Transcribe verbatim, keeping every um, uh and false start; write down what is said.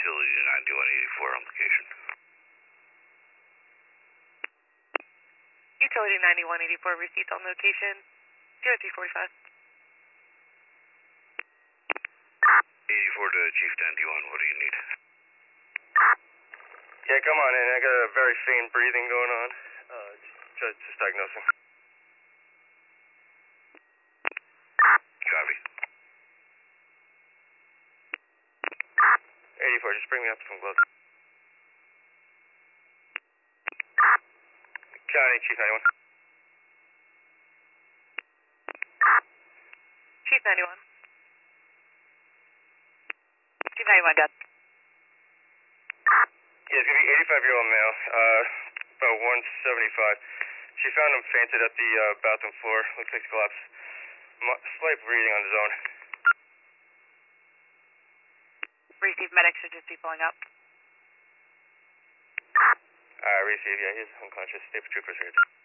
Utility ninety-one eighty-four on location. Utility ninety-one eighty-four received on location. zero three forty-five. eighty-four to Chief ninety-one, what do you need? Yeah, come on in. I got a very faint breathing going on. Uh, just, just diagnosing. Copy. eighty-four, just bring me up some gloves. County, Chief ninety-one. Chief ninety-one. Chief ninety-one, Dad. Yeah, it's gonna be eighty-five-year-old male, uh, about one seventy-five. She found him fainted at the uh, bathroom floor. Looks like collapse. M- slight bleeding on his own. Received medics should just be pulling up. Uh, receive, yeah, he's unconscious. State troopers here.